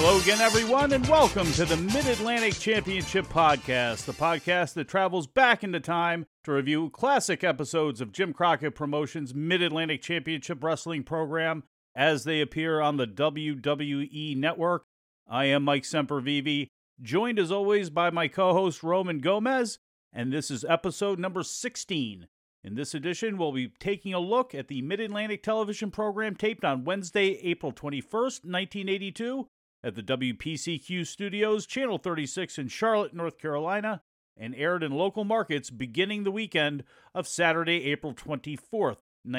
Hello again, everyone, and welcome to the Mid-Atlantic Championship Podcast, the podcast that travels back into time to review classic episodes of Jim Crockett Promotions' Mid-Atlantic Championship Wrestling program as they appear on the WWE Network. I am Mike Sempervive, joined as always by my co-host Roman Gomez, and this is episode number 16. In this edition, we'll be taking a look at the Mid-Atlantic television program taped on Wednesday, April 21st, 1982, at the WPCQ Studios, Channel 36 in Charlotte, North Carolina, and aired in local markets beginning the weekend of Saturday, April 24th,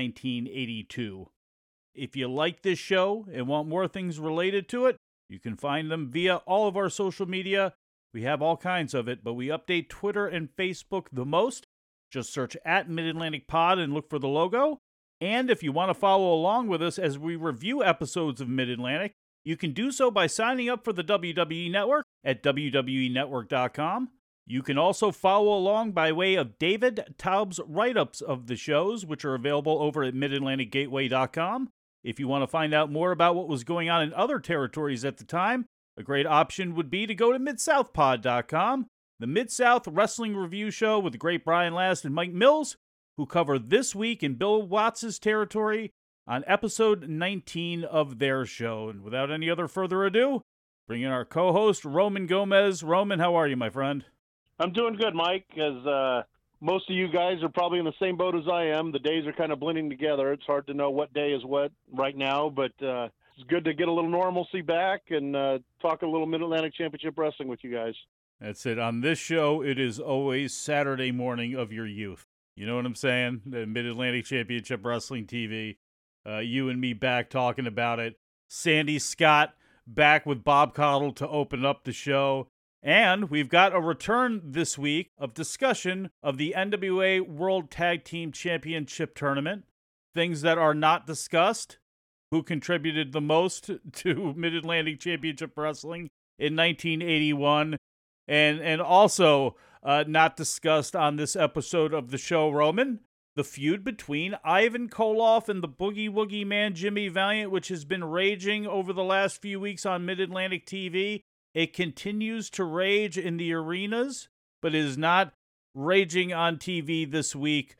1982. If you like this show and want more things related to it, you can find them via all of our social media. We have all kinds of it, but we update Twitter and Facebook the most. Just search at Mid-Atlantic Pod and look for the logo. And if you want to follow along with us as we review episodes of Mid-Atlantic, you can do so by signing up for the WWE Network at WWENetwork.com. You can also follow along by way of David Taub's write-ups of the shows, which are available over at MidAtlanticGateway.com. If you want to find out more about what was going on in other territories at the time, a great option would be to go to MidSouthPod.com, the Mid-South Wrestling Review Show with the great Brian Last and Mike Mills, who cover This Week in Bill Watts' territory on episode 19 of their show. And without any other further ado, bring in our co-host, Roman Gomez. Roman, how are you, my friend? I'm doing good, Mike, as most of you guys are probably in the same boat as I am. The days are kind of blending together. It's hard to know what day is what right now, but it's good to get a little normalcy back and talk a little Mid-Atlantic Championship Wrestling with you guys. That's it. On this show, it is always Saturday morning of your youth. You know what I'm saying? The Mid-Atlantic Championship Wrestling TV. You and me back talking about it. Sandy Scott back with Bob Caudle to open up the show. And we've got a return this week of discussion of the NWA World Tag Team Championship Tournament. Things that are not discussed. Who contributed the most to Mid-Atlantic Championship Wrestling in 1981. And also not discussed on this episode of the show, Roman. The feud between Ivan Koloff and the Boogie Woogie Man Jimmy Valiant, which has been raging over the last few weeks on Mid-Atlantic TV. It continues to rage in the arenas, but is not raging on TV this week.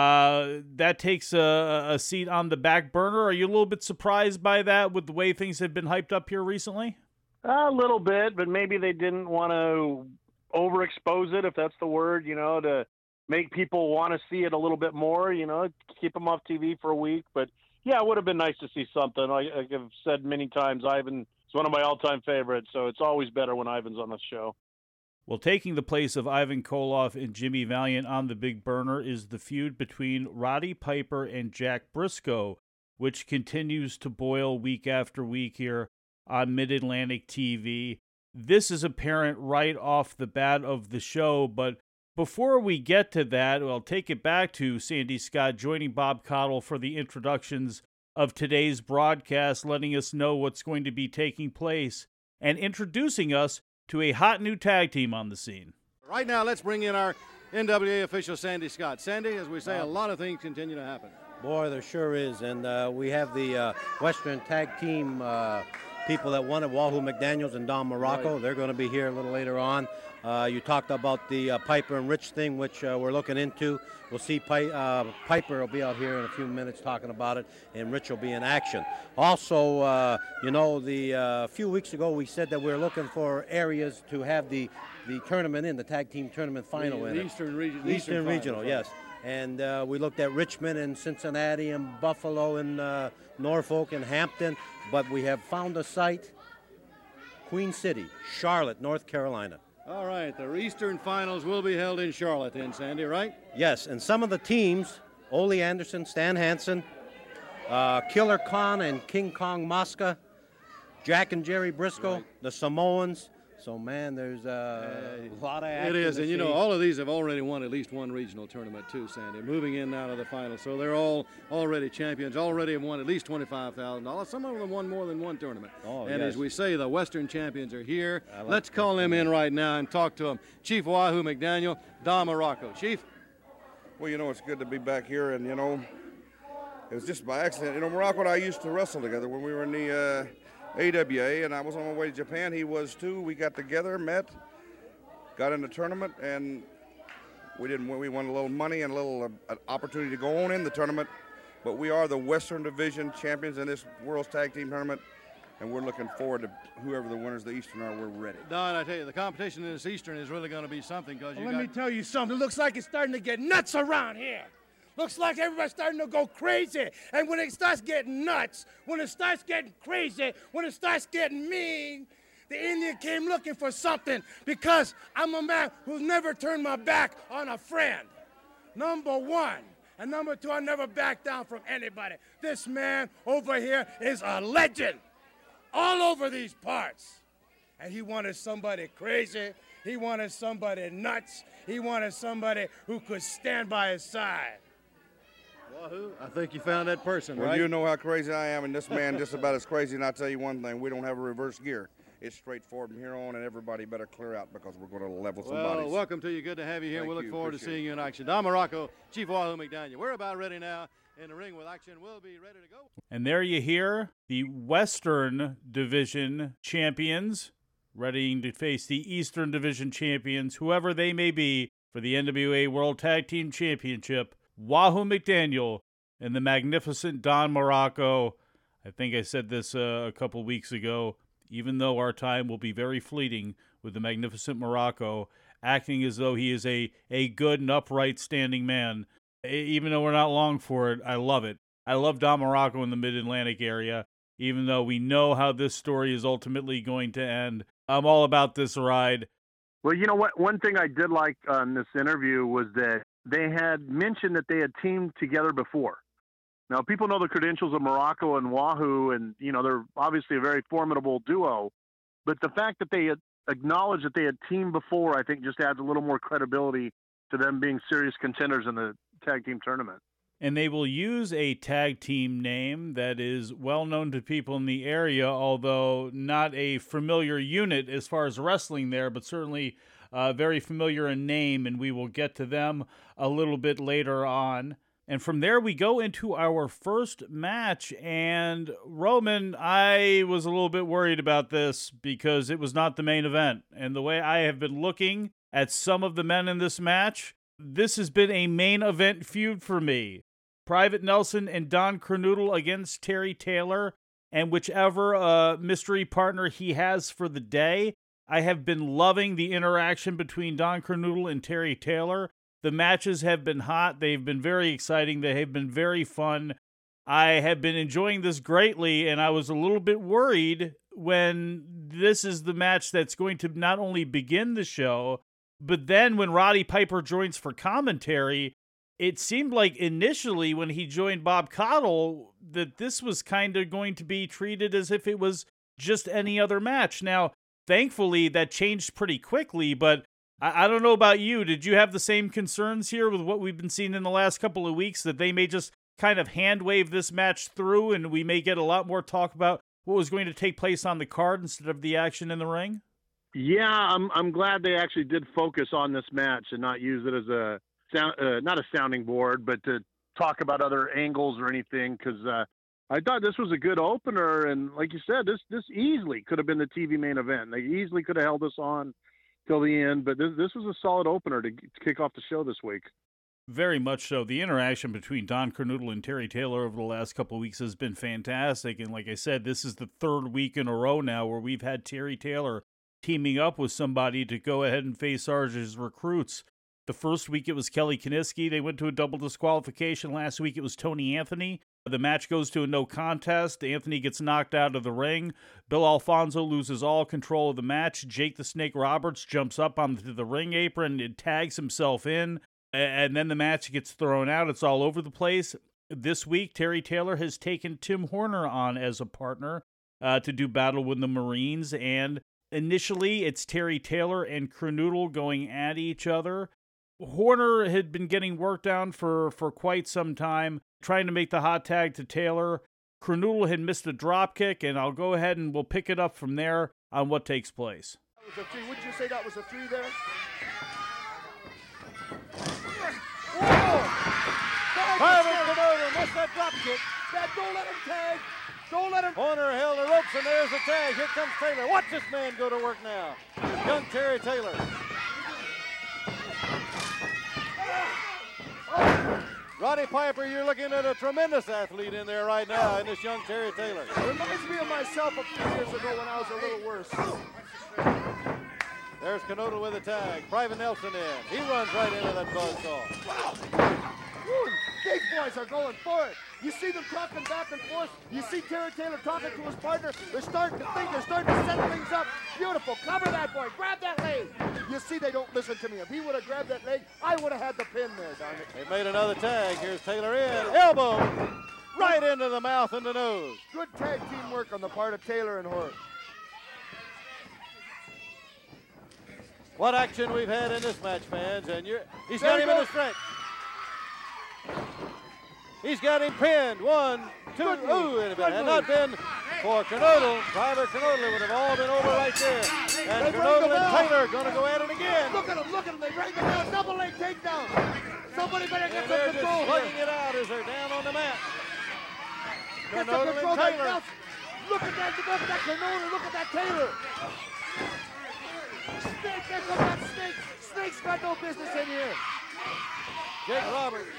That takes a seat on the back burner. Are you a little bit surprised by that with the way things have been hyped up here recently? A little bit, but maybe they didn't want to overexpose it, if that's the word, to make people want to see it a little bit more, keep them off TV for a week. But, yeah, it would have been nice to see something. Like I've said many times, Ivan is one of my all-time favorites, so it's always better when Ivan's on the show. Well, taking the place of Ivan Koloff and Jimmy Valiant on the big burner is the feud between Roddy Piper and Jack Briscoe, which continues to boil week after week here on Mid-Atlantic TV. This is apparent right off the bat of the show, but before we get to that, I'll take it back to Sandy Scott joining Bob Caudle for the introductions of today's broadcast, letting us know what's going to be taking place and introducing us to a hot new tag team on the scene. Right now, let's bring in our NWA official, Sandy Scott. Sandy, as we say, a lot of things continue to happen. Boy, there sure is, and we have the Western Tag Team people that won it, Wahoo McDaniels and Don Morocco. Right. They're going to be here a little later on. You talked about the Piper and Rich thing, which we're looking into. We'll see Piper will be out here in a few minutes talking about it, and Rich will be in action. Also, a few weeks ago we said that we're looking for areas to have the tournament in, the tag team tournament final in Eastern Regional, yes. And we looked at Richmond and Cincinnati and Buffalo and Norfolk and Hampton, but we have found a site, Queen City, Charlotte, North Carolina. All right, the Eastern Finals will be held in Charlotte then, Sandy, right? Yes, and some of the teams, Ole Anderson, Stan Hansen, Killer Khan and King Kong Mosca, Jack and Jerry Briscoe, right. The Samoans. So, man, there's a lot of action. It is, and all of these have already won at least one regional tournament too, Sandy, moving in now to the final. So they're all already champions, already have won at least $25,000. Some of them won more than one tournament. And as we say, the Western champions are here. Let's call them in right now and talk to them. Chief Wahoo McDaniel, Don Morocco. Chief? Well, it's good to be back here, and, it was just by accident. Morocco and I used to wrestle together when we were in the AWA, and I was on my way to Japan. He was too. We got together, met, got in the tournament, and we didn't win. We won a little money and a little opportunity to go on in the tournament. But we are the Western Division champions in this World's Tag Team Tournament, and we're looking forward to whoever the winners of the Eastern are. We're ready. Don, I tell you, the competition in this Eastern is really going to be something because let me tell you something. It looks like it's starting to get nuts around here. Looks like everybody's starting to go crazy. And when it starts getting nuts, when it starts getting crazy, when it starts getting mean, the Indian came looking for something because I'm a man who's never turned my back on a friend. Number one. And number two, I never back down from anybody. This man over here is a legend all over these parts. And he wanted somebody crazy. He wanted somebody nuts. He wanted somebody who could stand by his side. Wahoo, I think you found that person, well, right? You know how crazy I am, and this man just about as crazy. And I'll tell you one thing, we don't have a reverse gear. It's straightforward from here on, and everybody better clear out because we're going to level some bodies. Well, welcome to you. Good to have you here. Thank We'll look you. forward to Appreciate seeing you in action. Don Morocco, Chief Wahoo McDaniel. We're about ready now in the ring with action. We'll be ready to go. And there you hear the Western Division champions ready to face the Eastern Division champions, whoever they may be, for the NWA World Tag Team Championship. Wahoo McDaniel and the magnificent Don Morocco. I think I said this a couple weeks ago. Even though our time will be very fleeting with the magnificent Morocco, acting as though he is a good and upright standing man. Even though we're not long for it, I love it. I love Don Morocco in the Mid-Atlantic area, even though we know how this story is ultimately going to end. I'm all about this ride. Well, you know what? One thing I did like on this interview was that they had mentioned that they had teamed together before. Now, people know the credentials of Morocco and Wahoo, and, you know, they're obviously a very formidable duo. But the fact that they had acknowledged that they had teamed before, I think just adds a little more credibility to them being serious contenders in the tag team tournament. And they will use a tag team name that is well known to people in the area, although not a familiar unit as far as wrestling there, but certainly very familiar in name, and we will get to them a little bit later on. And from there, we go into our first match. And Roman, I was a little bit worried about this because it was not the main event. And the way I have been looking at some of the men in this match, this has been a main event feud for me. Private Nelson and Don Kernoodle against Terry Taylor, and whichever mystery partner he has for the day. I have been loving the interaction between Don Kernoodle and Terry Taylor. The matches have been hot. They've been very exciting. They have been very fun. I have been enjoying this greatly, and I was a little bit worried when this is the match that's going to not only begin the show, but then when Roddy Piper joins for commentary, it seemed like initially when he joined Bob Caudle that this was kind of going to be treated as if it was just any other match. Now, thankfully, that changed pretty quickly, but I don't know about you. Did you have the same concerns here with what we've been seeing in the last couple of weeks, that they may just kind of hand wave this match through and we may get a lot more talk about what was going to take place on the card instead of the action in the ring? Yeah, I'm glad they actually did focus on this match and not use it as a not a sounding board, but to talk about other angles or anything, because I thought this was a good opener, and like you said, this easily could have been the TV main event. They easily could have held this on till the end, but this was a solid opener to kick off the show this week. Very much so. The interaction between Don Kernoodle and Terry Taylor over the last couple of weeks has been fantastic, and like I said, this is the third week in a row now where we've had Terry Taylor teaming up with somebody to go ahead and face Sarge's recruits. The first week it was Kelly Kiniski. They went to a double disqualification. Last week it was Tony Anthony. The match goes to a no contest. Anthony gets knocked out of the ring. Bill Alfonso loses all control of the match. Jake the Snake Roberts jumps up onto the ring apron and tags himself in. And then the match gets thrown out. It's all over the place. This week, Terry Taylor has taken Tim Horner on as a partner to do battle with the Marines. And initially, it's Terry Taylor and Kernoodle going at each other. Horner had been getting worked on for quite some time, trying to make the hot tag to Taylor. Kernoodle had missed a drop kick, and I'll go ahead and we'll pick it up from there on what takes place. That was a three. Wouldn't you say that was a three there? Private Kernoodle missed that drop kick. Dad, don't let him tag. Don't let him. Horner held the ropes, and there's the tag. Here comes Taylor. Watch this man go to work now. Young Terry Taylor. Roddy Piper, you're looking at a tremendous athlete in there right now in this young Terry Taylor. It reminds me of myself a few years ago when I was a little worse. There's Kernodle with a tag. Private Nelson in. He runs right into that buzzsaw. Woo, these boys are going for it. You see them talking back and forth. You see Terry Taylor talking to his partner. They're starting to think. They're starting to set things up. Beautiful. Cover that boy. Grab that leg. You see they don't listen to me. If he would have grabbed that leg, I would have had the pin there, darn it. They made another tag. Here's Taylor in. Elbow. Right into the mouth and the nose. Good tag team work on the part of Taylor and Horner. What action we've had in this match, fans. And he's got him in the stretch. He's got him pinned. 1, 2. Ooh, and if it had not been for Kernodle, Private Kernodle would have all been over right there. And Kernodle and Taylor going to go at it again. Look at him. Look at him. They rang the bell. Double leg takedown. Somebody better get And some they're control just slugging here. it out as they're down on the mat. Get some Kernodle control and there. Taylor. Nelson. Look at that. Look at that Kernodle. Look at that Taylor. Snake. There comes that Snake. Snake's got no business in here. Jake Roberts.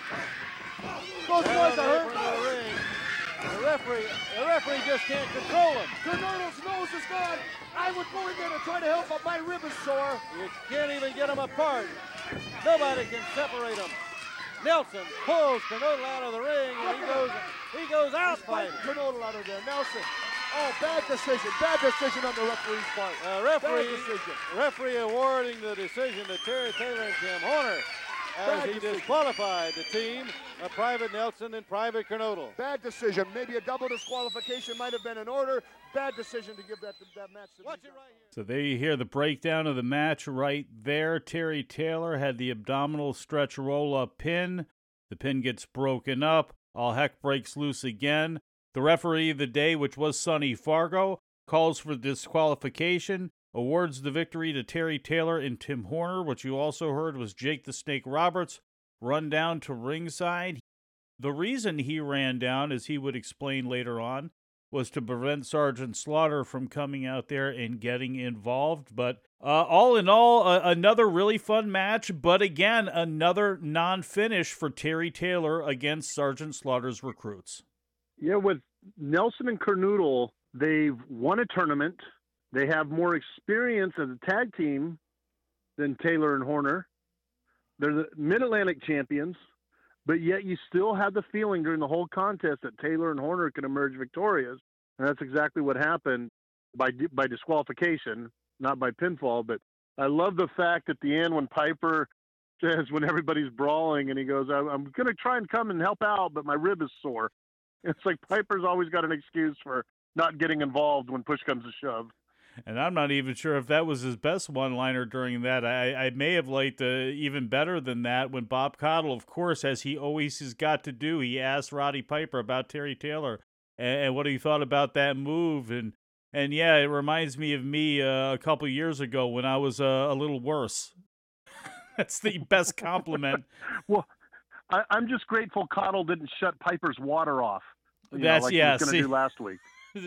Those boys are hurt. The ring. The referee just can't control him. Kernodle's nose is gone. I would go in there to try to help, but my rib is sore. You can't even get them apart. Nobody can separate them. Nelson pulls Kernodle out of the ring, and he goes out fighting. Kernodle out of there. Nelson. Oh, bad decision. Bad decision on the referee's part. Bad decision. Referee awarding the decision to Terry Taylor and Tim Horner as Bad he decision. disqualified the team of Private Nelson and Private Kernodle. Bad decision. Maybe a double disqualification might have been in order. Bad decision to give that match to Watch it right here. So there you hear the breakdown of the match right there. Terry Taylor had the abdominal stretch roll-up pin. The pin gets broken up. All heck breaks loose again. The referee of the day, which was Sonny Fargo, calls for disqualification, awards the victory to Terry Taylor and Tim Horner. What you also heard was Jake the Snake Roberts run down to ringside. The reason he ran down, as he would explain later on, was to prevent Sergeant Slaughter from coming out there and getting involved. But all in all, another really fun match, but again, another non-finish for Terry Taylor against Sergeant Slaughter's recruits. Yeah, with Nelson and Kernodle, they've won a tournament. They have more experience as a tag team than Taylor and Horner. They're the Mid-Atlantic champions, but yet you still have the feeling during the whole contest that Taylor and Horner can emerge victorious, and that's exactly what happened by disqualification, not by pinfall. But I love the fact at the end when Piper says, when everybody's brawling, and he goes, I'm going to try and come and help out, but my rib is sore. It's like Piper's always got an excuse for not getting involved when push comes to shove. And I'm not even sure if that was his best one-liner during that. I may have liked even better than that when Bob Caudle, of course, as he always has got to do, he asked Roddy Piper about Terry Taylor and what he thought about that move. And yeah, it reminds me of me a couple years ago when I was a little worse. That's the best compliment. Well, I'm just grateful Caudle didn't shut Piper's water off. That's like he was going to do last week.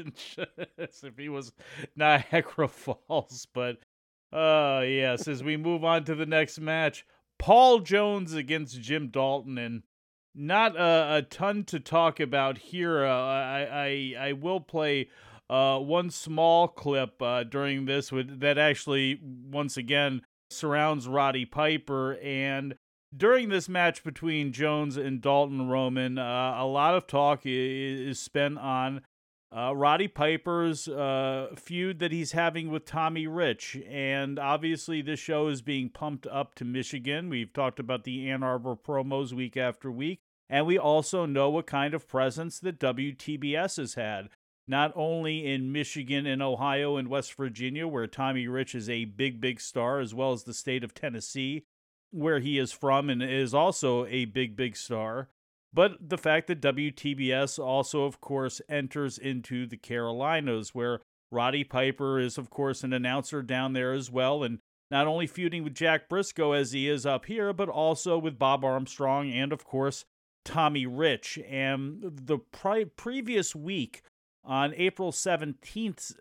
If he was Niagara Falls. But yes, as we move on to the next match, Paul Jones against Jim Dalton, and not a ton to talk about here. I will play one small clip during this that actually once again surrounds Roddy Piper. And during this match between Jones and Dalton Roman, a lot of talk is spent on Roddy Piper's feud that he's having with Tommy Rich. And obviously this show is being pumped up to Michigan. We've talked about the Ann Arbor promos week after week. And we also know what kind of presence that WTBS has had, not only in Michigan and Ohio and West Virginia, where Tommy Rich is a big, big star, as well as the state of Tennessee, where he is from and is also a big, big star. But the fact that WTBS also, of course, enters into the Carolinas, where Roddy Piper is, of course, an announcer down there as well, and not only feuding with Jack Briscoe as he is up here, but also with Bob Armstrong and, of course, Tommy Rich. And the previous week, on April 17th's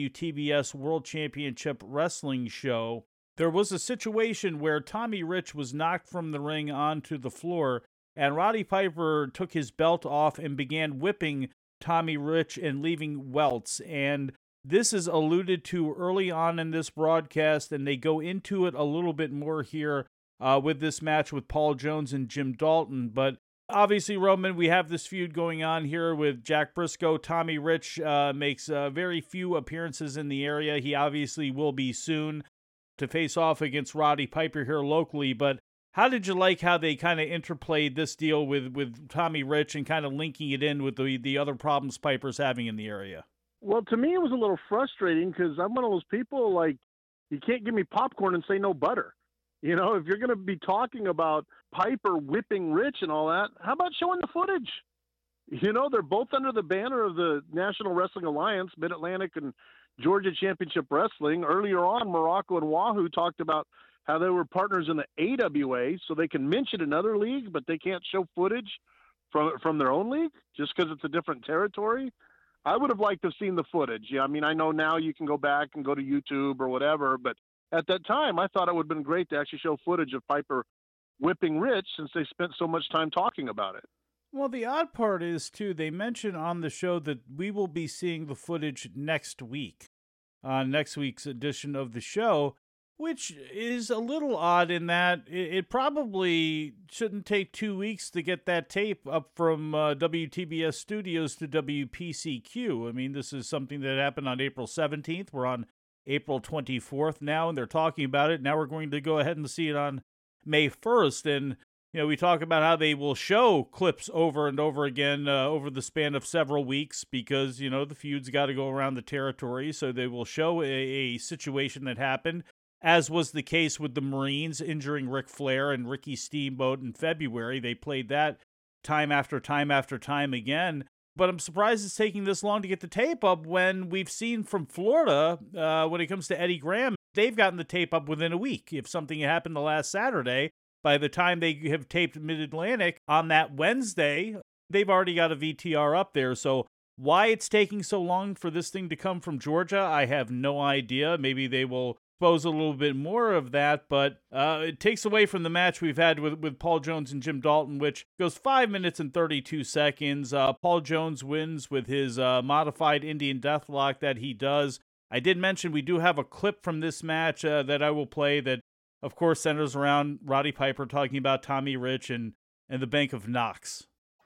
WTBS World Championship Wrestling show, there was a situation where Tommy Rich was knocked from the ring onto the floor, and Roddy Piper took his belt off and began whipping Tommy Rich and leaving welts. And this is alluded to early on in this broadcast, and they go into it a little bit more here with this match with Paul Jones and Jim Dalton. But obviously, Roman, we have this feud going on here with Jack Briscoe. Tommy Rich makes very few appearances in the area. He obviously will be soon to face off against Roddy Piper here locally. But how did you like how they kind of interplayed this deal with Tommy Rich and kind of linking it in with the other problems Piper's having in the area? Well, to me, it was a little frustrating because I'm one of those people, like, you can't give me popcorn and say no butter. You know, if you're going to be talking about Piper whipping Rich and all that, how about showing the footage? You know, they're both under the banner of the National Wrestling Alliance, Mid-Atlantic and Georgia Championship Wrestling. Earlier on, Morocco and Wahoo talked about how they were partners in the AWA, so they can mention another league, but they can't show footage from their own league just because it's a different territory. I would have liked to have seen the footage. Yeah, I mean, I know now you can go back and go to YouTube or whatever, but at that time, I thought it would have been great to actually show footage of Piper whipping Rich since they spent so much time talking about it. Well, the odd part is, too, they mentioned on the show that we will be seeing the footage next week, on next week's edition of the show, which is a little odd in that it probably shouldn't take 2 weeks to get that tape up from WTBS Studios to WPCQ. I mean, this is something that happened on April 17th. We're on April 24th now, and they're talking about it. Now we're going to go ahead and see it on May 1st. And, you know, we talk about how they will show clips over and over again over the span of several weeks because, you know, the feud's got to go around the territory. So they will show a situation that happened, as was the case with the Marines injuring Ric Flair and Ricky Steamboat in February. They played that time after time after time again. But I'm surprised it's taking this long to get the tape up when we've seen from Florida, when it comes to Eddie Graham, they've gotten the tape up within a week. If something happened the last Saturday, by the time they have taped Mid-Atlantic on that Wednesday, they've already got a VTR up there. So why it's taking so long for this thing to come from Georgia, I have no idea. Maybe they will expose a little bit more of that, but it takes away from the match we've had with Paul Jones and Jim Dalton, which goes 5 minutes and 32 seconds. Paul Jones wins with his modified Indian Deathlock that he does. I did mention we do have a clip from this match that I will play that, of course, centers around Roddy Piper talking about Tommy Rich and the Bank of Knox.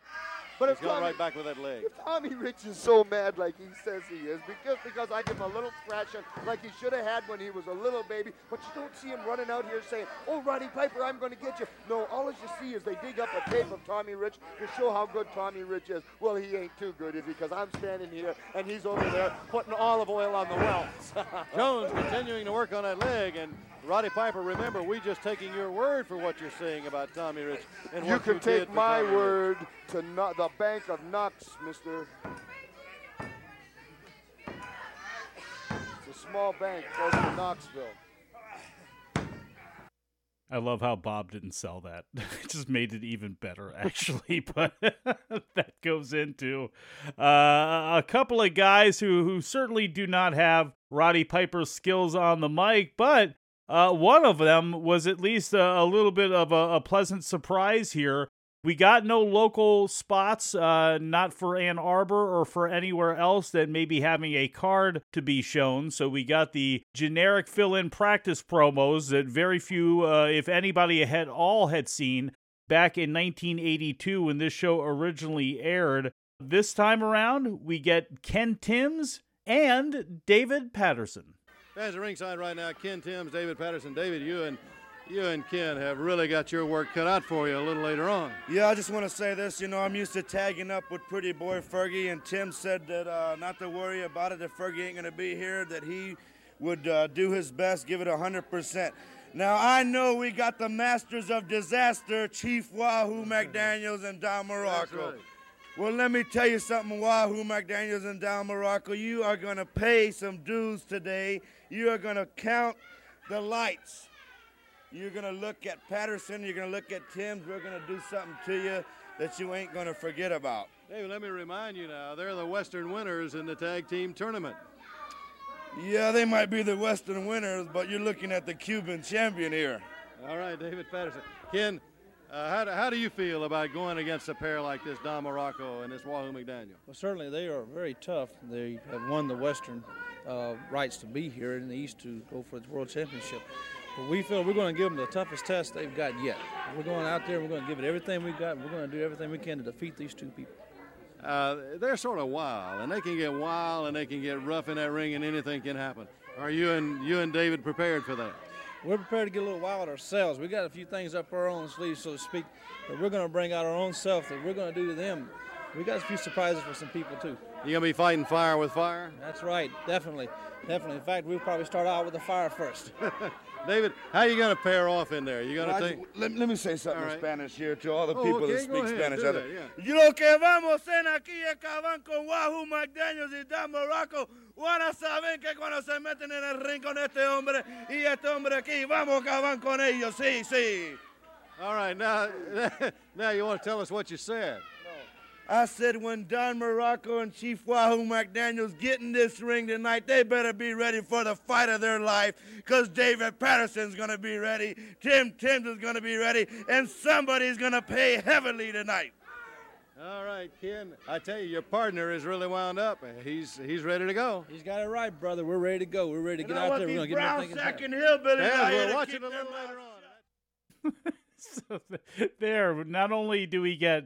But He's going right back with that leg. If Tommy Rich is so mad like he says he is, because I give him a little thrashing like he should have had when he was a little baby, but you don't see him running out here saying, "Oh, Roddy Piper, I'm going to get you." No, all you see is they dig up a tape of Tommy Rich to show how good Tommy Rich is. Well, he ain't too good, is he? Because I'm standing here and he's over there putting olive oil on the welts. Jones continuing to work on that leg, and Roddy Piper, remember, we just taking your word for what you're saying about Tommy Rich. And you what can you take did for my Tommy word to the Bank of Knox, mister. It's a small bank close to Knoxville. I love how Bob didn't sell that. It just made it even better, actually. But that goes into a couple of guys who certainly do not have Roddy Piper's skills on the mic, but one of them was at least a little bit of a pleasant surprise here. We got no local spots, not for Ann Arbor or for anywhere else that may be having a card to be shown. So we got the generic fill-in practice promos that very few, if anybody at all, had seen back in 1982 when this show originally aired. This time around, we get Ken Timms and David Patterson. Fans at ringside right now, Ken Timms, David Patterson. David, you and Ken have really got your work cut out for you a little later on. Yeah, I just want to say this. You know, I'm used to tagging up with Pretty Boy Fergie, and Tim said that not to worry about it if Fergie ain't going to be here, that he would do his best, give it 100%. Now, I know we got the masters of disaster, Chief Wahoo McDaniels and Don Morocco. Right. Well, let me tell you something, Wahoo McDaniels and Don Morocco. You are going to pay some dues today. You are going to count the lights. You're going to look at Patterson. You're going to look at Timms. We're going to do something to you that you ain't going to forget about. David, let me remind you now, they're the Western winners in the tag team tournament. Yeah, they might be the Western winners, but you're looking at the Cuban champion here. All right, David Patterson. Ken, how do you feel about going against a pair like this, Don Morocco and this Wahoo McDaniel? Well, certainly they are very tough. They have won the Western rights to be here in the East to go for the World Championship. But we feel we're going to give them the toughest test they've got yet. We're going out there, we're going to give it everything we've got, and we're going to do everything we can to defeat these two people. They're sort of wild, and they can get wild and they can get rough in that ring, and anything can happen. Are you and David prepared for that? We're prepared to get a little wild ourselves. We got a few things up our own sleeves, so to speak, that we're going to bring out our own self that we're going to do to them. We got a few surprises for some people too. You gonna be fighting fire with fire? That's right, definitely. In fact, we'll probably start out with the fire first. David, how are you gonna pair off in there? You gonna take? Let me say something in Spanish here to all the Oh, people okay, that speak Spanish. Do that, yeah. Yo que vamos en aquí acaban con Wahoo McDaniels y Don Morocco. Ahora saben que cuando se meten en el ring con este hombre y este hombre aquí, vamos acaban con ellos. Sí, sí. All right, now you want to tell us what you said? I said when Don Morocco and Chief Wahoo McDaniels get in this ring tonight, they better be ready for the fight of their life, because David Patterson's going to be ready, Timms is going to be ready, and somebody's going to pay heavily tonight. All right, Ken, I tell you, your partner is really wound up. He's ready to go. He's got it right, brother. We're ready to go. We're ready to get out there. We're going to get everything. Brown sack and hillbillies out here we'll watch to it a keep little them later on. So there, not only do we get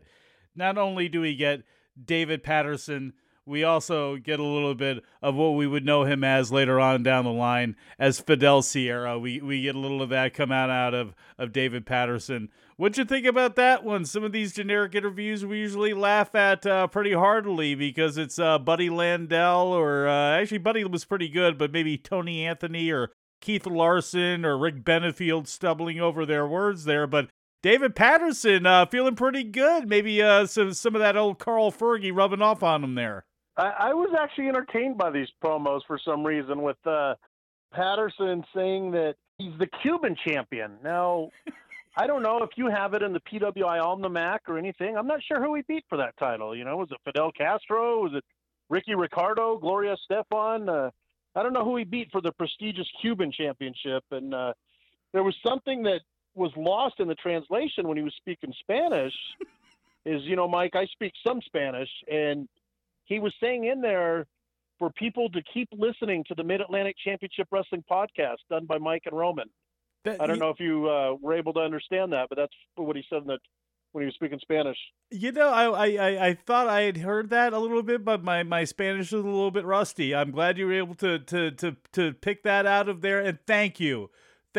David Patterson, we also get a little bit of what we would know him as later on down the line as Fidel Sierra. We get a little of that come out of David Patterson. What'd you think about that one? Some of these generic interviews we usually laugh at pretty heartily because it's Buddy Landell or actually Buddy was pretty good, but maybe Tony Anthony or Keith Larson or Rick Benefield stumbling over their words there, but David Patterson feeling pretty good. Maybe some of that old Carl Fergie rubbing off on him there. I was actually entertained by these promos for some reason with Patterson saying that he's the Cuban champion. Now, I don't know if you have it in the PWI Almanac or anything. I'm not sure who he beat for that title. You know, was it Fidel Castro? Was it Ricky Ricardo, Gloria Estefan? I don't know who he beat for the prestigious Cuban championship. And there was something that was lost in the translation when he was speaking Spanish is, you know, Mike, I speak some Spanish, and he was saying in there for people to keep listening to the Mid-Atlantic Championship Wrestling podcast done by Mike and Roman. I don't know if you were able to understand that, but that's what he said when he was speaking Spanish. You know, I thought I had heard that a little bit, but my Spanish is a little bit rusty. I'm glad you were able to pick that out of there, and thank you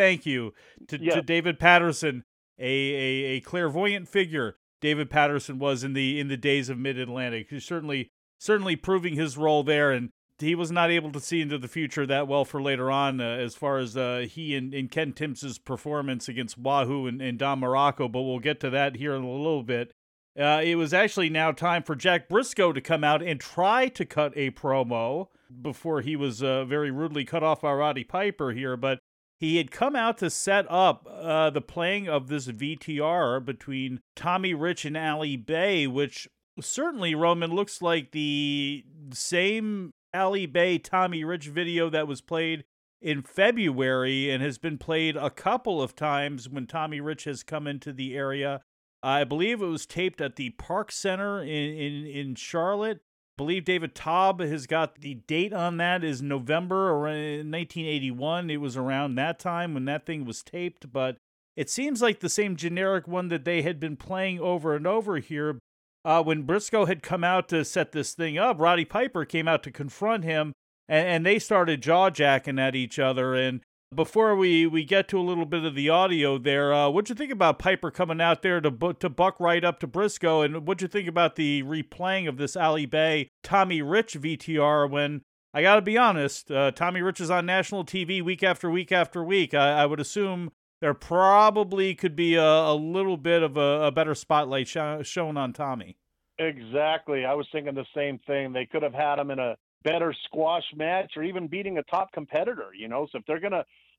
to David Patterson, a clairvoyant figure. David Patterson was in the days of Mid-Atlantic. He's certainly proving his role there, and he was not able to see into the future that well for later on as far as he and Ken Timms' performance against Wahoo and Don Morocco, but we'll get to that here in a little bit. It was actually now time for Jack Briscoe to come out and try to cut a promo before he was very rudely cut off by Roddy Piper here, but he had come out to set up the playing of this VTR between Tommy Rich and Ali Bay, which certainly, Roman, looks like the same Ali Bay Tommy Rich video that was played in February and has been played a couple of times when Tommy Rich has come into the area. I believe it was taped at the Park Center in Charlotte. I believe David Taub has got the date on that is November or 1981. It was around that time when that thing was taped, but it seems like the same generic one that they had been playing over and over here. When Briscoe had come out to set this thing up, Roddy Piper came out to confront him, and they started jaw-jacking at each other. And before we get to a little bit of the audio there, what'd you think about Piper coming out there to buck right up to Briscoe? And what'd you think about the replaying of this Ali Bay Tommy Rich VTR when, I got to be honest, Tommy Rich is on national TV week after week after week. I would assume there probably could be a little bit of a better spotlight shown on Tommy. Exactly. I was thinking the same thing. They could have had him in a better squash match or even beating a top competitor, you know. So if they're going to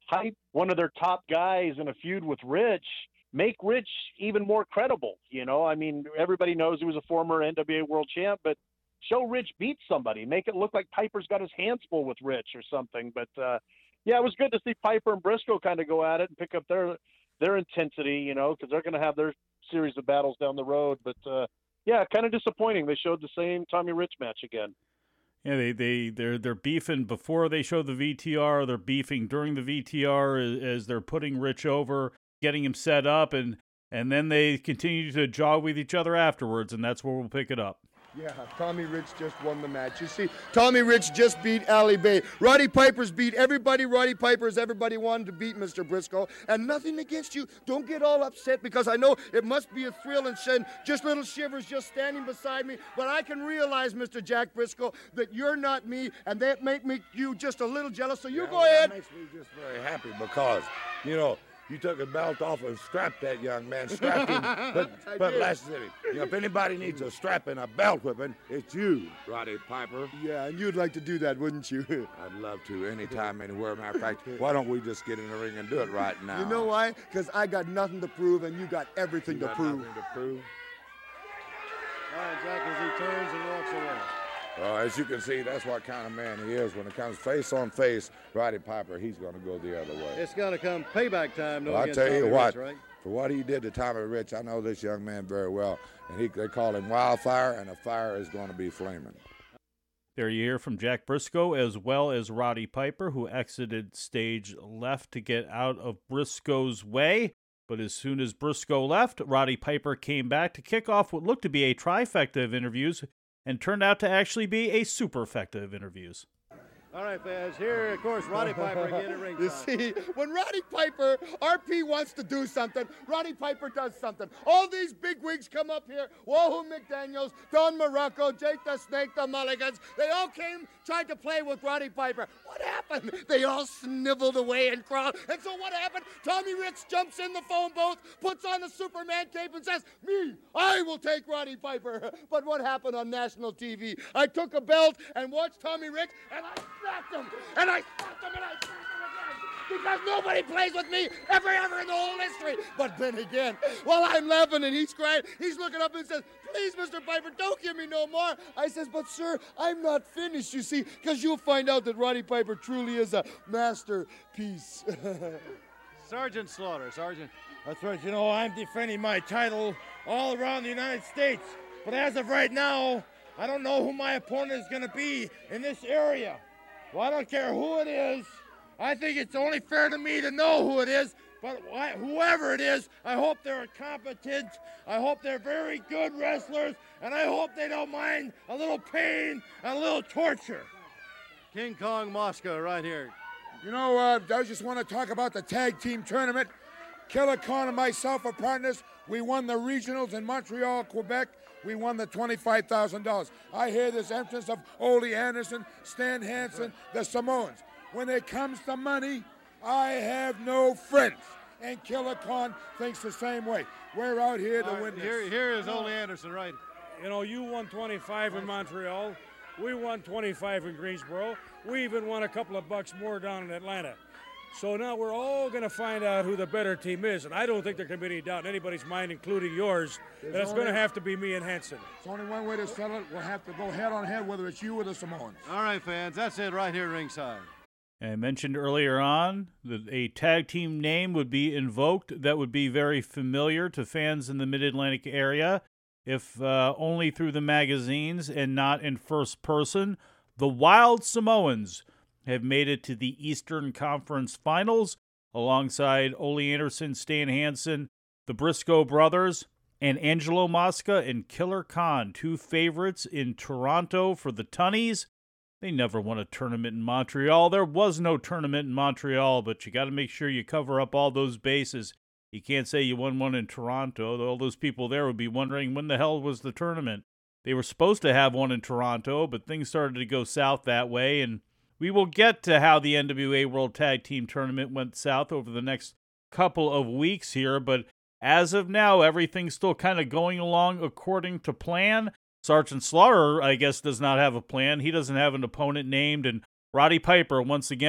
hype one of their top guys in a feud with Rich, make Rich even more credible. You know, I mean, everybody knows he was a former NWA World Champ, but show Rich beat somebody. Make it look like Piper's got his hands full with Rich or something. But, yeah, it was good to see Piper and Briscoe kind of go at it and pick up their intensity, you know, because they're going to have their series of battles down the road. But, yeah, kind of disappointing. They showed the same Tommy Rich match again. Yeah, they're beefing before they show the VTR. They're beefing during the VTR as they're putting Rich over, getting him set up, and then they continue to jog with each other afterwards, and that's where we'll pick it up. Yeah, Tommy Rich just won the match. You see, Tommy Rich just beat Ali Bay. Roddy Piper's beat everybody. Roddy Piper's everybody wanted to beat Mr. Briscoe. And nothing against you. Don't get all upset because I know it must be a thrill and send just little shivers just standing beside me. But I can realize, Mr. Jack Briscoe, that you're not me, and that make you just a little jealous. So you go ahead. That makes me just very happy because, you know, you took a belt off and strapped that young man, strapped him, put lashes in him. You know, if anybody needs a strap and a belt whipping, it's you, Roddy Piper. Yeah, and you'd like to do that, wouldn't you? I'd love to, anytime, anywhere. Matter of fact, why don't we just get in the ring and do it right now? You know why? Because I got nothing to prove, and you got everything to prove. Nothing to prove. All right, Jack, as he turns and walks away. As you can see, that's what kind of man he is. When it comes face on face, Roddy Piper, he's going to go the other way. It's going to come payback time. Well, I tell you what, for what he did to Tommy Rich, I know this young man very well, and they call him Wildfire, and the fire is going to be flaming. There you hear from Jack Briscoe as well as Roddy Piper, who exited stage left to get out of Briscoe's way. But as soon as Briscoe left, Roddy Piper came back to kick off what looked to be a trifecta of interviews and turned out to actually be a superfecta of interviews. All right, fans, here, of course, Roddy Piper again at ringside. You see, when Roddy Piper, RP wants to do something, Roddy Piper does something. All these big wigs come up here, Wahoo McDaniels, Don Morocco, Jake the Snake, the Mulligans, they all came, tried to play with Roddy Piper. What happened? They all sniveled away and crawled. And so what happened? Tommy Rich jumps in the phone booth, puts on the Superman cape and says, me, I will take Roddy Piper. But what happened on national TV? I took a belt and watched Tommy Rich, and I smacked him, and I smacked him, and I smacked him again. Because nobody plays with me ever in the whole history. But then again, while I'm laughing and he's crying, he's looking up and says, please, Mr. Piper, don't give me no more. I says, but sir, I'm not finished, you see, because you'll find out that Roddy Piper truly is a masterpiece. Sergeant Slaughter, Sergeant. That's right. You know, I'm defending my title all around the United States. But as of right now, I don't know who my opponent is going to be in this area. Well, I don't care who it is. I think it's only fair to me to know who it is. But whoever it is, I hope they're competent. I hope they're very good wrestlers. And I hope they don't mind a little pain and a little torture. King Kong Moscow right here. You know, I just want to talk about the tag team tournament. Killer Khan and myself are partners. We won the regionals in Montreal, Quebec. We won the $25,000. I hear this entrance of Ole Anderson, Stan Hansen, the Samoans. When it comes to money, I have no friends. And Killer Khan thinks the same way. We're out here to win this. Here is Ole Anderson, right? You know, you won 25 in Montreal. We won 25 in Greensboro. We even won a couple of bucks more down in Atlanta. So now we're all going to find out who the better team is. And I don't think there can be any doubt in anybody's mind, including yours, that it's going to have to be me and Hansen. It's only one way to settle it. We'll have to go head on head, whether it's you or the Samoans. All right, fans, that's it right here ringside. I mentioned earlier on that a tag team name would be invoked that would be very familiar to fans in the Mid-Atlantic area, if only through the magazines and not in first person. The Wild Samoans have made it to the Eastern Conference Finals alongside Ole Anderson, Stan Hansen, the Briscoe brothers, and Angelo Mosca and Killer Khan, two favorites in Toronto for the Tunnies. They never won a tournament in Montreal. There was no tournament in Montreal, but you got to make sure you cover up all those bases. You can't say you won one in Toronto. All those people there would be wondering when the hell was the tournament. They were supposed to have one in Toronto, but things started to go south that way, and we will get to how the NWA World Tag Team Tournament went south over the next couple of weeks here, but as of now, everything's still kind of going along according to plan. Sergeant Slaughter, I guess, does not have a plan. He doesn't have an opponent named, and Roddy Piper, once again,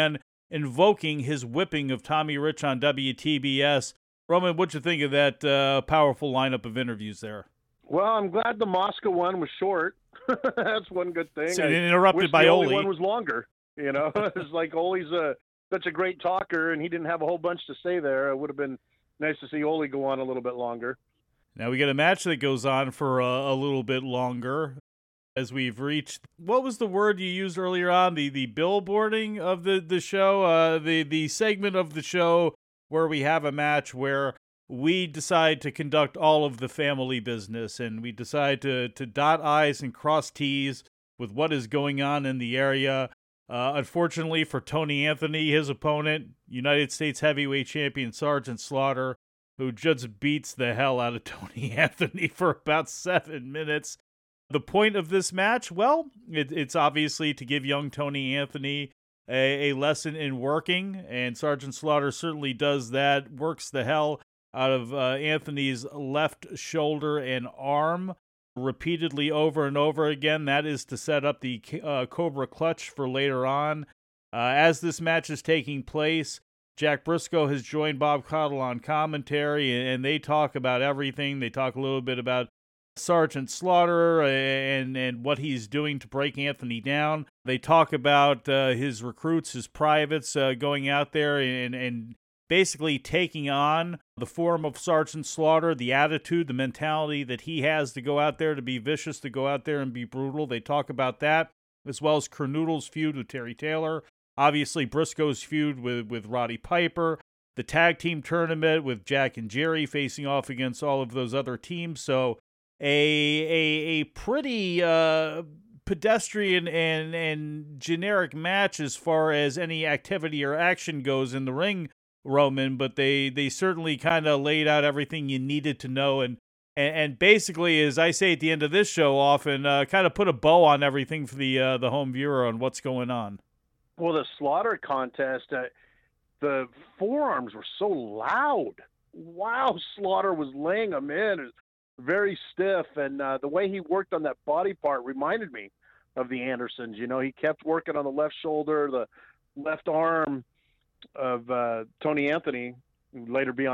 invoking his whipping of Tommy Rich on WTBS. Roman, what'd you think of that powerful lineup of interviews there? Well, I'm glad the Moscow one was short. That's one good thing. So interrupted by Ole. The one was longer. It's like Ole's such a great talker, and he didn't have a whole bunch to say there. It would have been nice to see Ole go on a little bit longer. Now we get a match that goes on for a little bit longer. As we've reached, what was the word you used earlier on? The billboarding of the show, the segment of the show where we have a match where we decide to conduct all of the family business, and we decide to dot I's and cross T's with what is going on in the area. Unfortunately for Tony Anthony, his opponent, United States heavyweight champion Sergeant Slaughter, who just beats the hell out of Tony Anthony for about 7 minutes. The point of this match, well, it's obviously to give young Tony Anthony a lesson in working, and Sergeant Slaughter certainly does that, works the hell out of Anthony's left shoulder and arm repeatedly over and over again. That is to set up the Cobra Clutch for later on. As this match is taking place, Jack Briscoe has joined Bob Caudle on commentary, and they talk about everything. They talk a little bit about Sergeant Slaughter and what he's doing to break Anthony down. They talk about his recruits, his privates going out there and basically taking on the form of Sergeant Slaughter, the attitude, the mentality that he has to go out there, to be vicious, to go out there and be brutal. They talk about that, as well as Kernoodle's feud with Terry Taylor. Obviously, Briscoe's feud with Roddy Piper. The tag team tournament with Jack and Jerry facing off against all of those other teams. So a pretty pedestrian and generic match as far as any activity or action goes in the ring, Roman, but they certainly kind of laid out everything you needed to know, and basically, as I say at the end of this show often, kind of put a bow on everything for the home viewer on what's going on. Well, the Slaughter contest, the forearms were so loud. Wow, Slaughter was laying them in. It was very stiff, and the way he worked on that body part reminded me of the Andersons. He kept working on the left shoulder, the left arm of Tony Anthony, who later go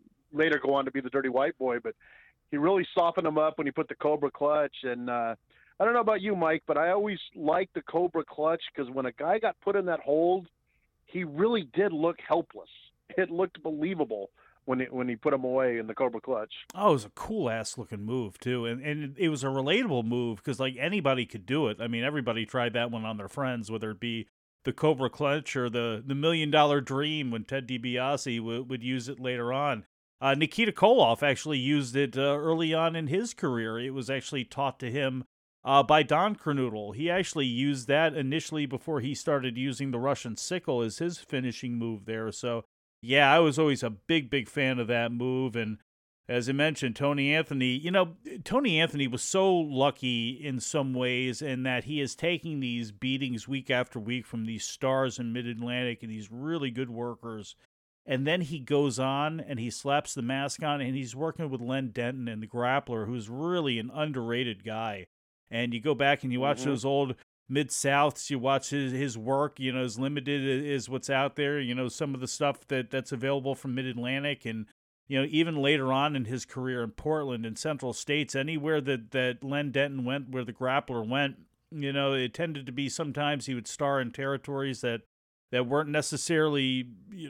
on to be the Dirty White Boy, but he really softened him up when he put the Cobra Clutch. And I don't know about you, Mike, but I always liked the Cobra Clutch because when a guy got put in that hold, he really did look helpless. It looked believable when he put him away in the Cobra Clutch. Oh, it was a cool-ass looking move, too. And it was a relatable move because, like, anybody could do it. I mean, everybody tried that one on their friends, whether it be the Cobra Clutch or the $1 Million Dream when Ted DiBiase would use it later on. Nikita Koloff actually used it early on in his career. It was actually taught to him by Don Kernoodle. He actually used that initially before he started using the Russian sickle as his finishing move there. So, yeah, I was always a big fan of that move. And as I mentioned, Tony Anthony, Tony Anthony was so lucky in some ways in that he is taking these beatings week after week from these stars in Mid-Atlantic and these really good workers. And then he goes on and he slaps the mask on and he's working with Len Denton and the Grappler, who's really an underrated guy. And you go back and you watch those old Mid-Souths, you watch his work, as limited as what's out there, some of the stuff that's available from Mid-Atlantic. And, even later on in his career in Portland and Central States, anywhere that Len Denton went, where the Grappler went, it tended to be sometimes he would star in territories that weren't necessarily,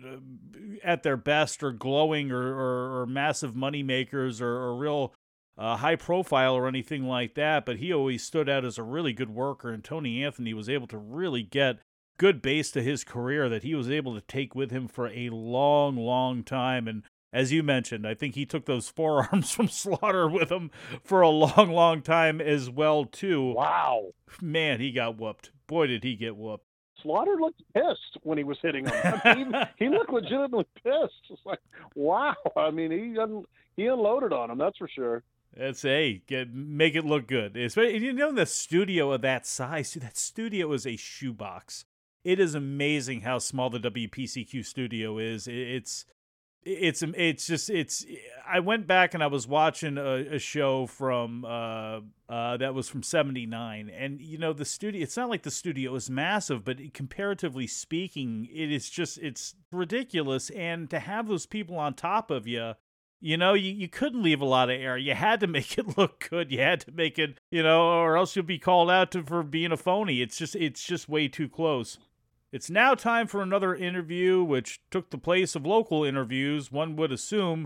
at their best or glowing or massive money makers or real high profile or anything like that, but he always stood out as a really good worker, and Tony Anthony was able to really get good base to his career that he was able to take with him for a long time. And as you mentioned, I think he took those forearms from Slaughter with him for a long time as well, too. Wow. Man, he got whooped. Boy, did he get whooped. Slaughter looked pissed when he was hitting him. I mean, he looked legitimately pissed. It's like, wow. I mean, he unloaded on him, that's for sure. That's make it look good. The studio of that size, that studio is a shoebox. It is amazing how small the WPCQ studio is. I went back and I was watching a show from that was from '79, and the studio. It's not like the studio is massive, but comparatively speaking, it's ridiculous. And to have those people on top of you. You couldn't leave a lot of air. You had to make it look good. You had to make it, or else you'll be called out for being a phony. It's just way too close. It's now time for another interview, which took the place of local interviews, one would assume,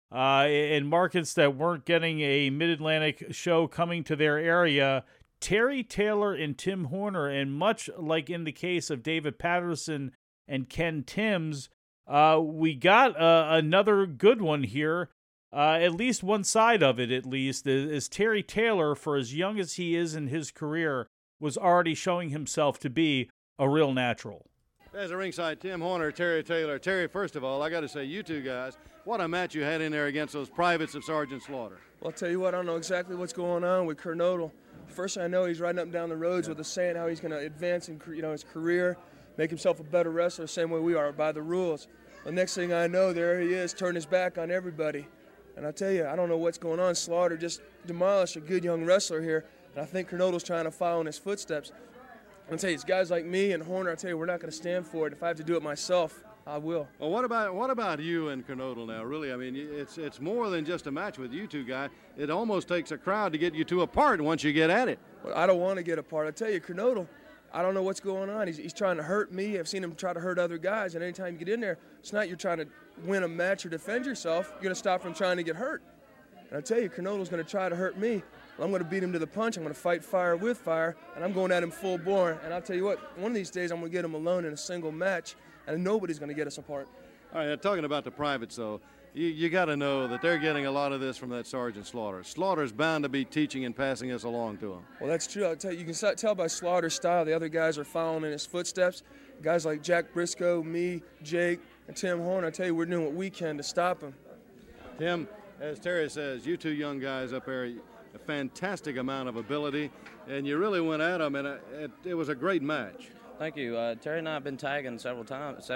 in markets that weren't getting a Mid-Atlantic show coming to their area. Terry Taylor and Tim Horner, and much like in the case of David Patterson and Ken Timms, we got another good one here. At least one side of it, at least, is Terry Taylor, for as young as he is in his career, was already showing himself to be a real natural. As a ringside, Tim Horner, Terry Taylor. Terry, first of all, I got to say, you two guys, what a match you had in there against those privates of Sergeant Slaughter. Well, I'll tell you what, I don't know exactly what's going on with Kernodle. First thing I know, he's riding up and down the roads with us saying how he's going to advance in his career, make himself a better wrestler, same way we are, by the rules. The next thing I know, there he is, turning his back on everybody. And I tell you, I don't know what's going on. Slaughter just demolished a good young wrestler here, and I think Kernodle's trying to follow in his footsteps. I'll tell you, it's guys like me and Horner, I tell you, we're not going to stand for it. If I have to do it myself, I will. Well, what about you and Kernodle now? Really, I mean, it's more than just a match with you two guys. It almost takes a crowd to get you two apart once you get at it. Well, I don't want to get apart. I tell you, Kernodle, I don't know what's going on. He's trying to hurt me. I've seen him try to hurt other guys, and anytime you get in there, it's not you're trying to win a match or defend yourself. You're going to stop from trying to get hurt. And I tell you, Kernodle's going to try to hurt me. Well, I'm going to beat him to the punch. I'm going to fight fire with fire, and I'm going at him full bore. And I'll tell you what, one of these days I'm going to get him alone in a single match, and nobody's going to get us apart. All right, talking about the privates, though, you got to know that they're getting a lot of this from that Sergeant Slaughter. Slaughter's bound to be teaching and passing this along to him. Well, that's true. I'll tell you, you can tell by Slaughter's style. The other guys are following in his footsteps. Guys like Jack Briscoe, me, Jake, and Tim Horner, I tell you, we're doing what we can to stop him. Tim, as Terry says, you two young guys up there, a fantastic amount of ability, and you really went at them, and it was a great match. Thank you. Terry and I have been tagging several times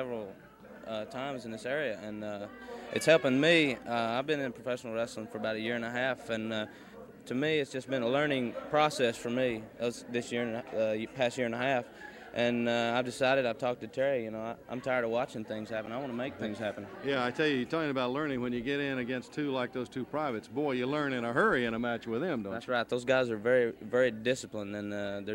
in this area, and it's helping me. I've been in professional wrestling for about a year and a half, and to me, it's just been a learning process for me this year and past year and a half. And I've decided, I've talked to Terry, I'm tired of watching things happen. I want to make things happen. Yeah, I tell you, you're talking about learning when you get in against two like those two privates. Boy, you learn in a hurry in a match with them, don't you? That's right. Those guys are very, very disciplined, and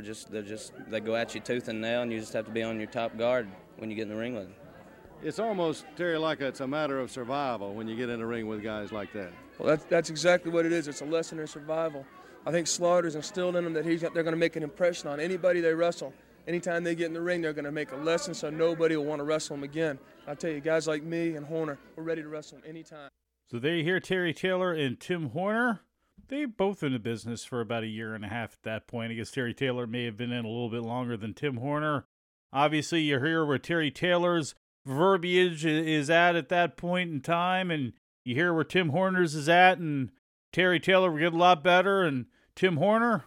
they go at you tooth and nail, and you just have to be on your top guard when you get in the ring with them. It's almost, Terry, like it's a matter of survival when you get in the ring with guys like that. Well, that's exactly what it is. It's a lesson in survival. I think Slaughter's instilled in them that they're going to make an impression on anybody they wrestle. Anytime they get in the ring, they're going to make a lesson so nobody will want to wrestle them again. I tell you, guys like me and Horner, we're ready to wrestle them anytime. So there you hear Terry Taylor and Tim Horner. They both in the business for about a year and a half at that point. I guess Terry Taylor may have been in a little bit longer than Tim Horner. Obviously, you hear where Terry Taylor's verbiage is at that point in time, and you hear where Tim Horner's is at, and Terry Taylor would get a lot better, and Tim Horner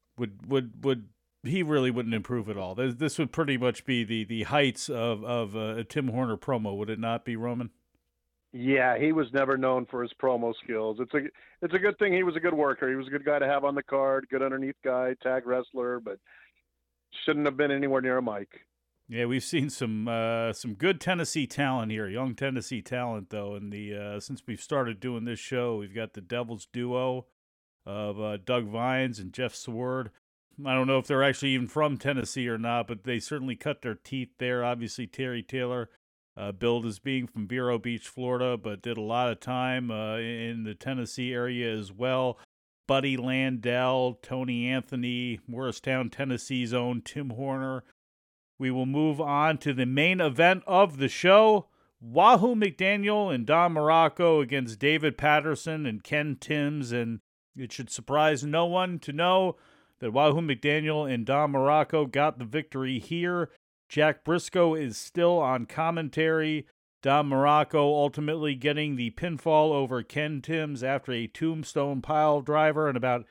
would he really wouldn't improve at all. This would pretty much be the heights of a Tim Horner promo, would it not be, Roman? Yeah, he was never known for his promo skills. It's a good thing he was a good worker. He was a good guy to have on the card, good underneath guy, tag wrestler, but shouldn't have been anywhere near a mic. Yeah, we've seen some good Tennessee talent here, young Tennessee talent though. And since we've started doing this show, we've got the Devil's Duo of Doug Vines and Jeff Sword. I don't know if they're actually even from Tennessee or not, but they certainly cut their teeth there. Obviously, Terry Taylor, billed as being from Vero Beach, Florida, but did a lot of time in the Tennessee area as well. Buddy Landell, Tony Anthony, Morristown, Tennessee's own Tim Horner. We will move on to the main event of the show. Wahoo McDaniel and Don Morocco against David Patterson and Ken Timms, and it should surprise no one to know that Wahoo McDaniel and Don Morocco got the victory here. Jack Briscoe is still on commentary. Don Morocco ultimately getting the pinfall over Ken Timms after a tombstone pile driver in about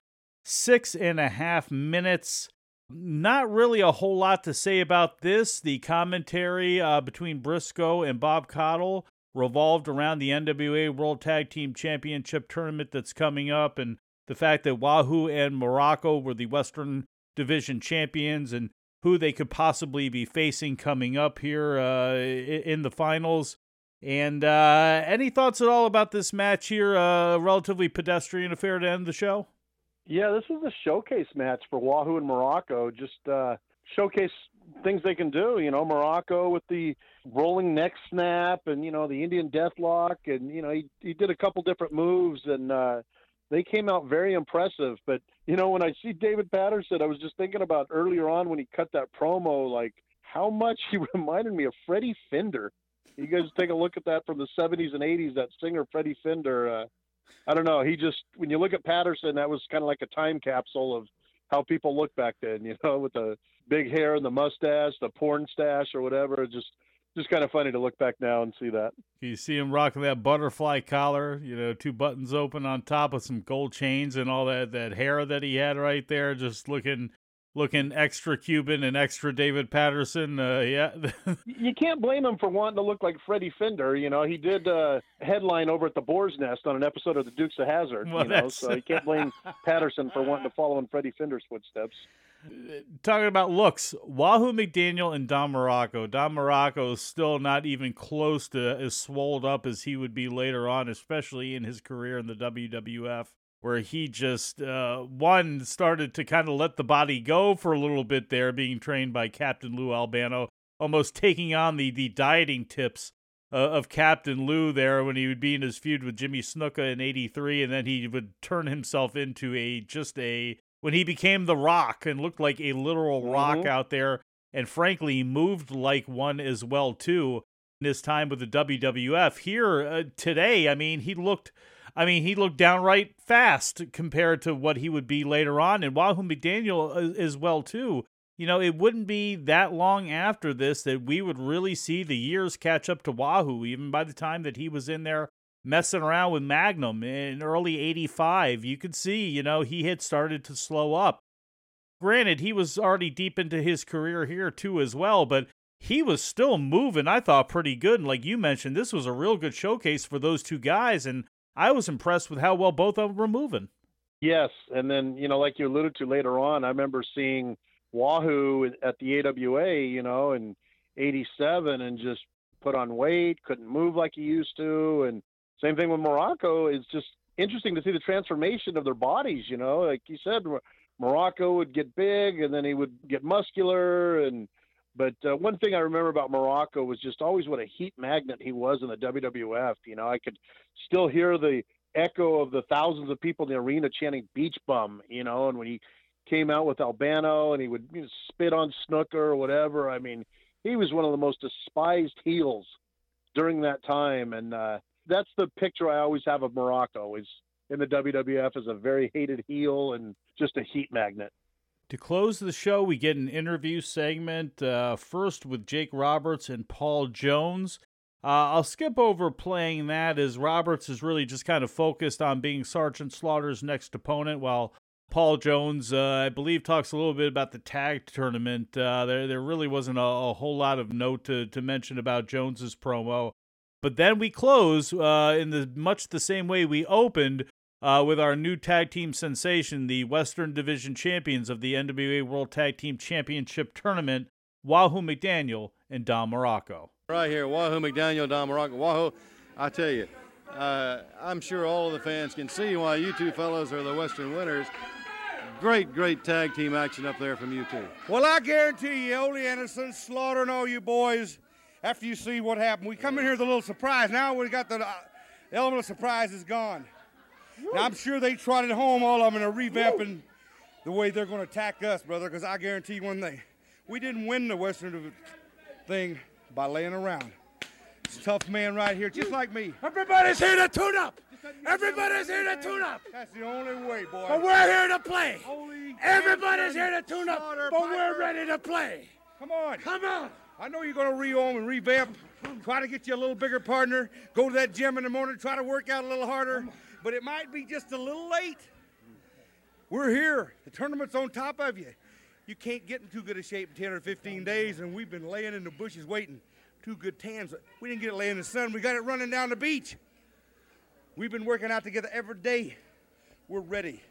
6.5 minutes. Not really a whole lot to say about this. The commentary between Briscoe and Bob Caudle revolved around the NWA World Tag Team Championship tournament that's coming up, and the fact that Wahoo and Morocco were the Western Division champions, and who they could possibly be facing coming up here in the finals. And any thoughts at all about this match here? Relatively pedestrian affair to end the show? Yeah, this is a showcase match for Wahoo and Morocco. Just showcase things they can do. You know, Morocco with the rolling neck snap and, you know, the Indian Deathlock. And, you know, he did a couple different moves, and they came out very impressive. But, you know, when I see David Patterson, I was just thinking about earlier on when he cut that promo, like how much he reminded me of Freddie Fender. You guys take a look at that from the 70s and 80s, that singer Freddie Fender. I don't know. He just, when you look at Patterson, that was kind of like a time capsule of how people looked back then, you know, with the big hair and the mustache, the porn stash or whatever. Just kind of funny to look back now and see that. You see him rocking that butterfly collar, you know, 2 buttons open on top with some gold chains and all that hair that he had right there, just looking extra Cuban and extra David Patterson. Yeah. You can't blame him for wanting to look like Freddie Fender. You know, he did headline over at the Boar's Nest on an episode of the Dukes of Hazzard. Well, you know, so you can't blame Patterson for wanting to follow in Freddie Fender's footsteps. Talking about looks, Wahoo McDaniel and Don Morocco. Don Morocco is still not even close to as swolled up as he would be later on, especially in his career in the WWF, where he just, started to kind of let the body go for a little bit there, being trained by Captain Lou Albano, almost taking on the dieting tips of Captain Lou there when he would be in his feud with Jimmy Snuka in '83, and then he would turn himself into when he became The Rock and looked like a literal rock out there, and frankly moved like one as well too in his time with the WWF. Here today, I mean, he looked downright fast compared to what he would be later on, and Wahoo McDaniel as well too. You know, it wouldn't be that long after this that we would really see the years catch up to Wahoo, even by the time that he was in there messing around with Magnum in early '85. You could see, you know, he had started to slow up. Granted, he was already deep into his career here too as well, but he was still moving, I thought, pretty good. And like you mentioned, this was a real good showcase for those two guys, and I was impressed with how well both of them were moving. Yes, and then, you know, like you alluded to later on, I remember seeing Wahoo at the AWA, you know, in '87, and just put on weight, couldn't move like he used to, and same thing with Morocco. It's just interesting to see the transformation of their bodies, you know. Like you said, Morocco would get big, and then he would get muscular. But one thing I remember about Morocco was just always what a heat magnet he was in the WWF. You know, I could still hear the echo of the thousands of people in the arena chanting "Beach Bum," you know, and when he came out with Albano and he would spit on Snuka or whatever, I mean, he was one of the most despised heels during that time. And that's the picture I always have of Morocco, is in the WWF as a very hated heel and just a heat magnet. To close the show, we get an interview segment, first with Jake Roberts and Paul Jones. I'll skip over playing that, as Roberts is really just kind of focused on being Sergeant Slaughter's next opponent, while Paul Jones, I believe, talks a little bit about the tag tournament. There really wasn't a whole lot of note to mention about Jones's promo. But then we close in much the same way we opened, with our new tag team sensation, the Western Division champions of the NWA World Tag Team Championship Tournament, Wahoo McDaniel and Don Morocco. Right here, Wahoo McDaniel, Don Morocco. Wahoo, I tell you, I'm sure all of the fans can see why you two fellows are the Western winners. Great tag team action up there from you two. Well, I guarantee you, Ole Anderson, Slaughter, and all you boys, after you see what happened, we come in here with a little surprise. Now we got the element of surprise is gone. Now, I'm sure they trotted home, all of them, and are revamping the way they're going to attack us, brother, because I guarantee you one thing. We didn't win the Western thing by laying around. It's a tough man right here, just like me. Everybody's here to tune up. Everybody's here to tune up. That's the only way, boy. But we're here to play. Everybody's here to tune up, but we're ready to play. Come on. Come on. I know you're going to rehome and revamp, try to get you a little bigger partner, go to that gym in the morning, try to work out a little harder, but it might be just a little late. We're here. The tournament's on top of you. You can't get in too good a shape in 10 or 15 days, and we've been laying in the bushes waiting. 2 good tans. We didn't get it laying in the sun. We got it running down the beach. We've been working out together every day. We're ready.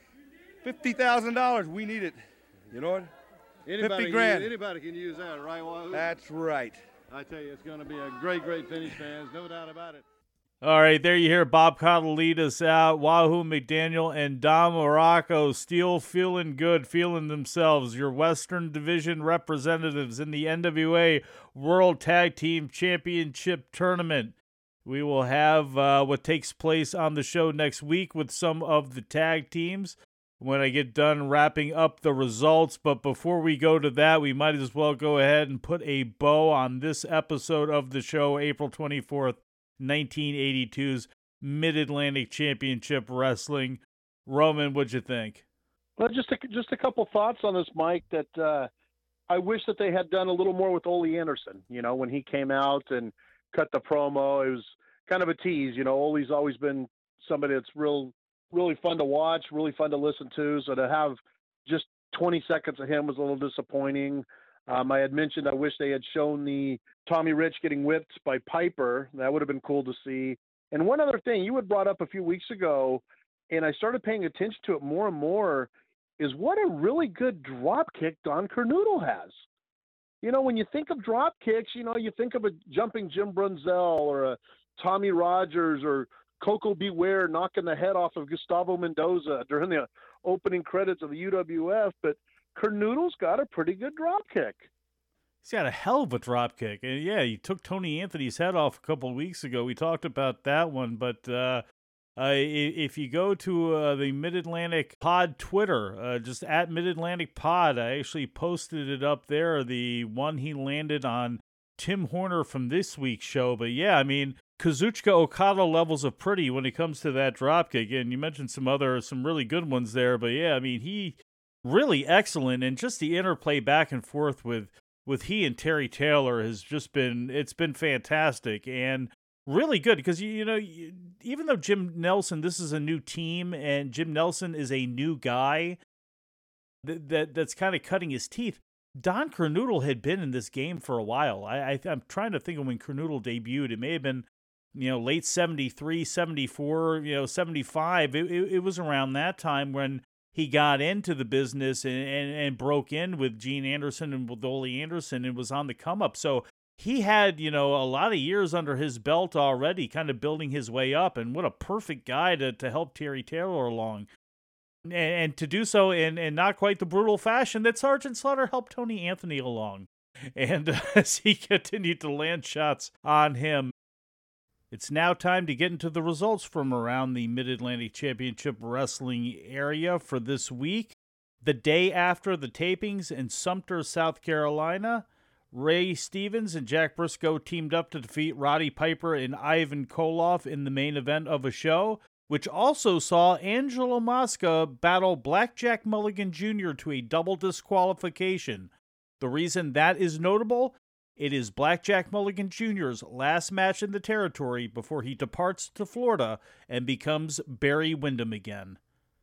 $50,000. We need it. You know what? Anybody 50 grand. Anybody can use that, right, Wahoo? That's right. I tell you, it's going to be a great, great finish, fans. No doubt about it. All right, there you hear Bob Cottle lead us out. Wahoo McDaniel and Don Morocco still feeling good, feeling themselves. Your Western Division representatives in the NWA World Tag Team Championship Tournament. We will have what takes place on the show next week with some of the tag teams when I get done wrapping up the results. But before we go to that, we might as well go ahead and put a bow on this episode of the show, April 24th, 1982's Mid-Atlantic Championship Wrestling. Roman, what'd you think? Well, just a couple thoughts on this, Mike, that I wish that they had done a little more with Ole Anderson. You know, when he came out and cut the promo, it was kind of a tease. You know, Ole's always been somebody that's really fun to watch, really fun to listen to. So to have just 20 seconds of him was a little disappointing. I had mentioned I wish they had shown the Tommy Rich getting whipped by Piper. That would have been cool to see. And one other thing you had brought up a few weeks ago, and I started paying attention to it more and more, is what a really good drop kick Don Kernoodle has. You know, when you think of drop kicks, you know, you think of a jumping Jim Brunzell or a Tommy Rogers or Coco Beware knocking the head off of Gustavo Mendoza during the opening credits of the UWF, but Kernoodle's got a pretty good drop kick. He's got a hell of a drop kick. And yeah, he took Tony Anthony's head off a couple of weeks ago. We talked about that one, but if you go to the Mid-Atlantic Pod Twitter, just at Mid-Atlantic Pod, I actually posted it up there, the one he landed on Tim Horner from this week's show. But yeah, I mean, Kazuchika Okada levels of pretty when it comes to that dropkick. And you mentioned some really good ones there. But yeah, I mean, he really excellent. And just the interplay back and forth with he and Terry Taylor has just been fantastic and really good. Because, you know, even though Jim Nelson, this is a new team and Jim Nelson is a new guy that's kind of cutting his teeth, Don Kernoodle had been in this game for a while. I'm trying to think of when Kernoodle debuted. It may have been, you know, late 73, 74, you know, 75. It was around that time when he got into the business and broke in with Gene Anderson and with Ole Anderson and was on the come up. So he had, you know, a lot of years under his belt already, kind of building his way up. And what a perfect guy to help Terry Taylor along. And to do so in not quite the brutal fashion that Sergeant Slaughter helped Tony Anthony along. And as he continued to land shots on him, it's now time to get into the results from around the Mid-Atlantic Championship Wrestling area for this week. The day after the tapings in Sumter, South Carolina, Ray Stevens and Jack Briscoe teamed up to defeat Roddy Piper and Ivan Koloff in the main event of a show, which also saw Angelo Mosca battle Blackjack Mulligan Jr. to a double disqualification. The reason that is notable, it is Blackjack Mulligan Jr.'s last match in the territory before he departs to Florida and becomes Barry Windham again.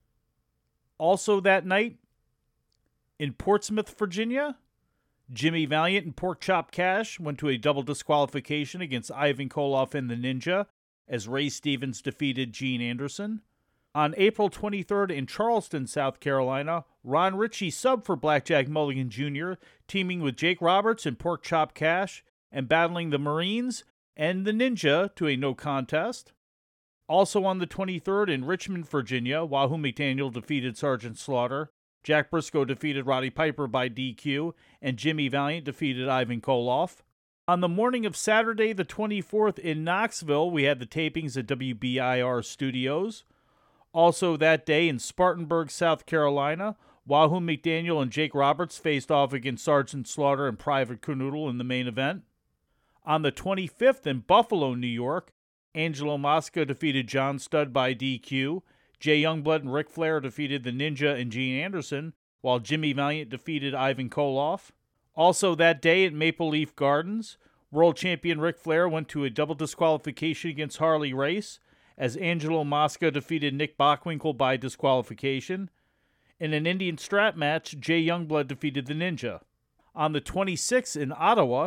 Also that night, in Portsmouth, Virginia, Jimmy Valiant and Pork Chop Cash went to a double disqualification against Ivan Koloff and the Ninja, as Ray Stevens defeated Gene Anderson. On April 23rd in Charleston, South Carolina, Ron Ritchie subbed for Blackjack Mulligan Jr., teaming with Jake Roberts and Pork Chop Cash, and battling the Marines and the Ninja to a no contest. Also on the 23rd in Richmond, Virginia, Wahoo McDaniel defeated Sergeant Slaughter, Jack Briscoe defeated Roddy Piper by DQ, and Jimmy Valiant defeated Ivan Koloff. On the morning of Saturday, the 24th in Knoxville, we had the tapings at WBIR Studios. Also that day in Spartanburg, South Carolina, Wahoo McDaniel and Jake Roberts faced off against Sergeant Slaughter and Private Kernoodle in the main event. On the 25th in Buffalo, New York, Angelo Mosca defeated John Studd by DQ. Jay Youngblood and Ric Flair defeated the Ninja and Gene Anderson, while Jimmy Valiant defeated Ivan Koloff. Also that day at Maple Leaf Gardens, World Champion Ric Flair went to a double disqualification against Harley Race, as Angelo Mosca defeated Nick Bockwinkel by disqualification. In an Indian strap match, Jay Youngblood defeated the Ninja. On the 26th in Ottawa,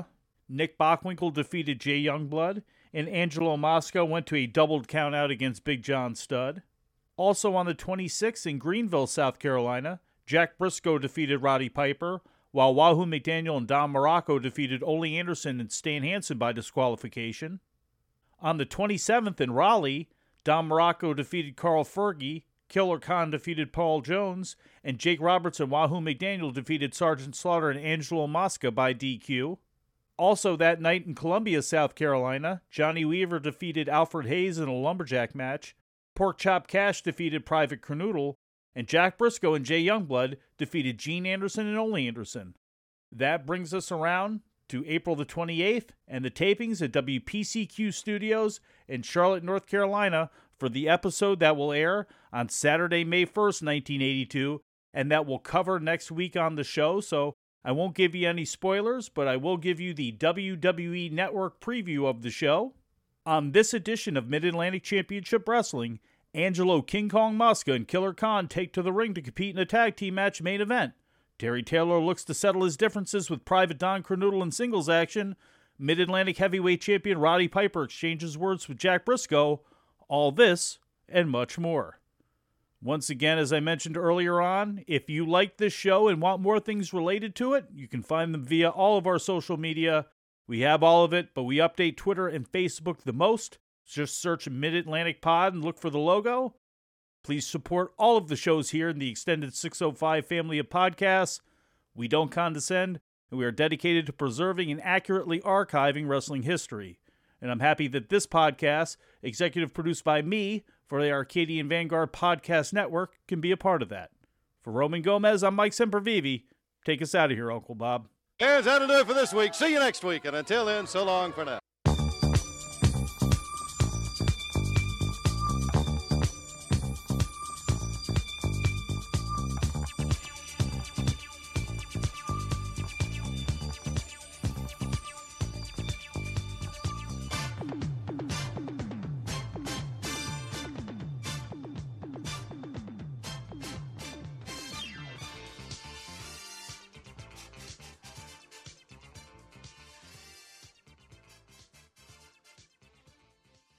Nick Bockwinkel defeated Jay Youngblood, and Angelo Mosca went to a doubled countout against Big John Studd. Also on the 26th in Greenville, South Carolina, Jack Briscoe defeated Roddy Piper, while Wahoo McDaniel and Don Morocco defeated Ole Anderson and Stan Hansen by disqualification. On the 27th in Raleigh, Don Morocco defeated Carl Fergie, Killer Khan defeated Paul Jones, and Jake Roberts and Wahoo McDaniel defeated Sergeant Slaughter and Angelo Mosca by DQ. Also that night in Columbia, South Carolina, Johnny Weaver defeated Alfred Hayes in a lumberjack match, Pork Chop Cash defeated Private Kernoodle, and Jack Briscoe and Jay Youngblood defeated Gene Anderson and Ole Anderson. That brings us around to April the 28th and the tapings at WPCQ Studios in Charlotte, North Carolina for the episode that will air on Saturday, May 1st, 1982, and that will cover next week on the show, so I won't give you any spoilers, but I will give you the WWE Network preview of the show. On this edition of Mid-Atlantic Championship Wrestling, Angelo King Kong Mosca and Killer Khan take to the ring to compete in a tag team match main event. Terry Taylor looks to settle his differences with Private Don Kernoodle in singles action. Mid-Atlantic Heavyweight Champion Roddy Piper exchanges words with Jack Briscoe. All this and much more. Once again, as I mentioned earlier on, if you like this show and want more things related to it, you can find them via all of our social media. We have all of it, but we update Twitter and Facebook the most. Just search Mid-Atlantic Pod and look for the logo. Please support all of the shows here in the extended 605 family of podcasts. We don't condescend, and we are dedicated to preserving and accurately archiving wrestling history. And I'm happy that this podcast, executive produced by me for the Arcadian Vanguard Podcast Network, can be a part of that. For Roman Gomez, I'm Mike Sempervive. Take us out of here, Uncle Bob. And that'll do it for this week. See you next week, and until then, so long for now.